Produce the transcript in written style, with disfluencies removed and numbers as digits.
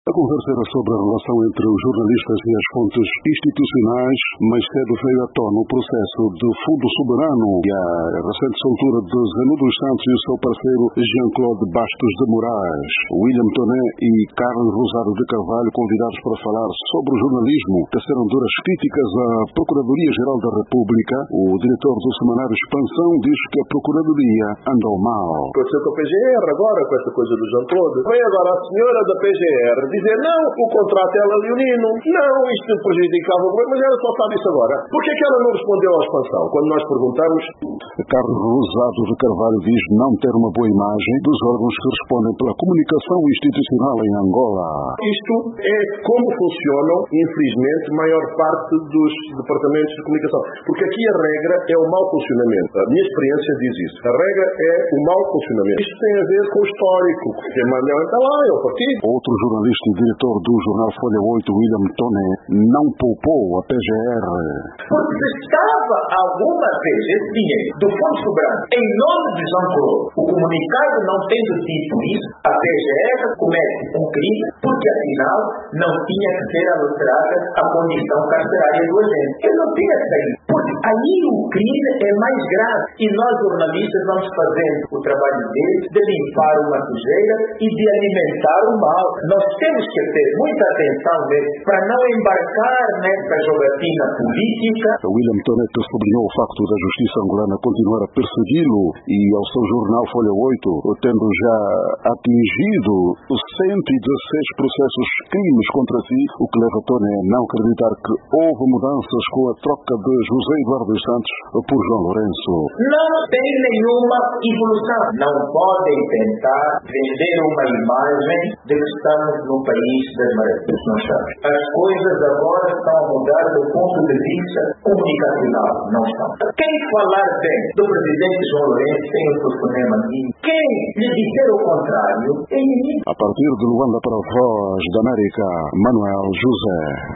A conversa era sobre a relação entre os jornalistas e as fontes institucionais. Mais cedo veio à tona o processo do Fundo Soberano e a recente soltura de Zeno dos Santos e o seu parceiro Jean-Claude Bastos de Moraes. William Toné e Carlos Rosado de Carvalho, convidados para falar sobre o jornalismo, teceram duras críticas à Procuradoria-Geral da República. O diretor do semanário Expansão diz que a Procuradoria andou mal. Aconteceu com a PGR agora, com essa coisa do Jean-Claude. Vem agora a senhora da PGR dizer não, o contrato é leonino, não, isto prejudicava o governo, mas ela só sabe isso agora. Por que ela não respondeu à Expansão? Quando nós perguntamos... Carlos Rosado de Carvalho diz não ter uma boa imagem dos órgãos que respondem pela comunicação institucional em Angola. Isto é como funcionam, infelizmente, a maior parte dos departamentos de comunicação. Porque aqui a regra é o mau funcionamento. A minha experiência diz isso. A regra é o mau funcionamento. Isto tem a ver com o histórico. Quem manda está lá, é o partido. Outro jornalista e diretor do jornal Folha 8, William Toné, não poupou a PGR. Porque se estava alguma vez esse dinheiro do Fundo Soberano em nome de Jean-Claude, o comunicado não tendo dito isso, a PGR comete um crime porque afinal não tinha que ser alterada a condição carcerária do agente. Ele não tinha que sair. Porque aí o crime é mais grave e nós jornalistas vamos fazendo o trabalho deles de limpar uma sujeira e de alimentar o mal. Nós temos que ter muita atenção para não embarcar nessa jogatina política. William Toneto sublinhou o facto da justiça angolana continuar a persegui-lo e ao seu jornal Folha 8, tendo já atingido 116 processos crimes contra si, o que leva Toné a não acreditar que houve mudanças com a troca de José Eduardo dos Santos por João Lourenço. Não tem nenhuma evolução. Não podem tentar vender uma imagem de que estamos no país das maravilhas. Não estamos. As coisas agora estão a mudar do ponto de vista comunicacional. Não estão. Quem falar bem do presidente João Lourenço tem o seu cinema aqui. Quem lhe disser o contrário é inimigo. A partir de Luanda para a Voz da América, Manuel José.